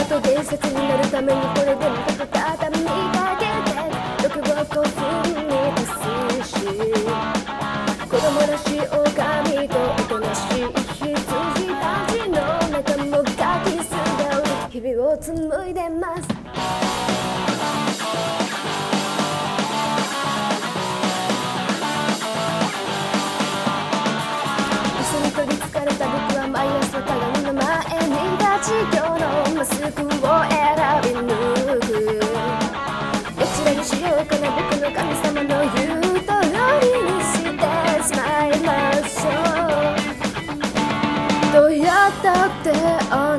と伝説になるためにこれでもかく畳みかけて欲望興奮に達すし、子供らしい狼とおとなしい羊たちの中もガキすがう日々を紡いでます。嘘に取りつかれた僕は毎朝鏡の前に立ち今日のマスクを選び抜く。どちらにしようかな、僕の神様の言う通りにしてしまいましょう。どうやったって